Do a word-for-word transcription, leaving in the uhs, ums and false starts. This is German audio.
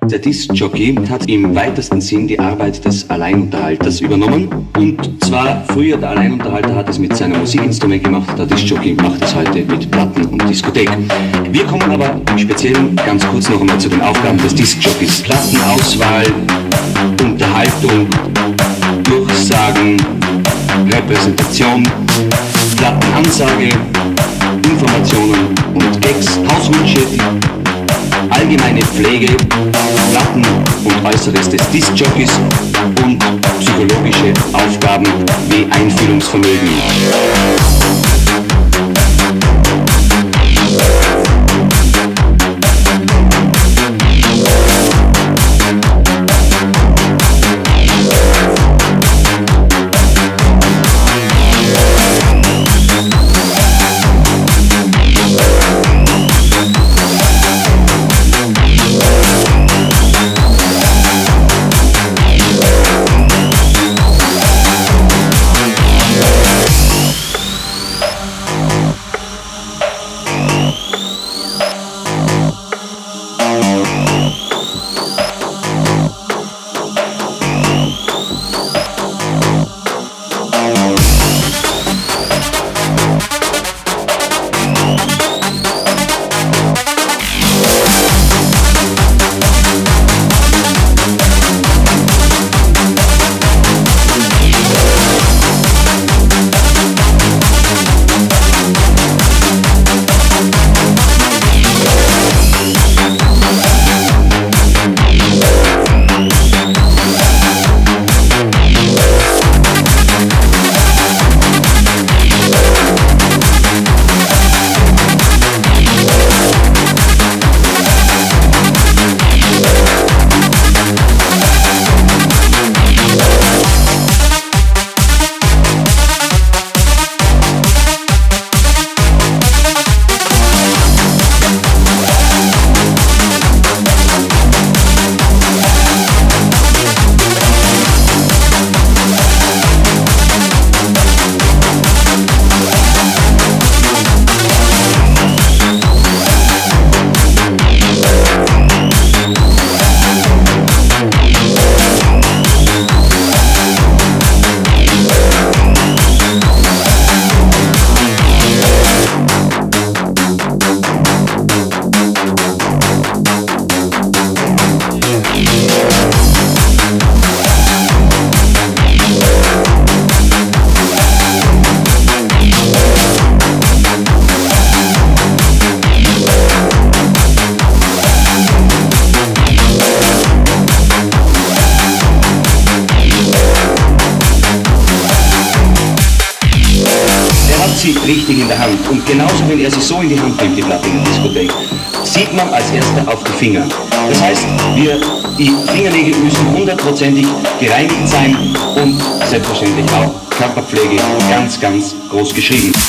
Der Disc-Jockey hat im weitesten Sinn die Arbeit des Alleinunterhalters übernommen. Und zwar früher der Alleinunterhalter hat es mit seinem Musikinstrument gemacht, der Disc-Jockey macht es heute mit Platten und Diskothek. Wir kommen aber im Speziellen ganz kurz noch einmal zu den Aufgaben des Disc-Jockeys. Plattenauswahl, Unterhaltung, Durchsagen, Repräsentation, Plattenansage, Informationen und Gags, Hauswünsche, allgemeine Pflege, Platten und Äußeres des Disc-Jockeys und psychologische Aufgaben wie Einfühlungsvermögen. Richtig in der Hand. Und genauso, wenn er sie so in die Hand nimmt, die Platte in der Diskothek, sieht man als erster auf die Finger. Das heißt, wir, die Fingernägel müssen hundertprozentig gereinigt sein und selbstverständlich auch Körperpflege ganz, ganz groß geschrieben.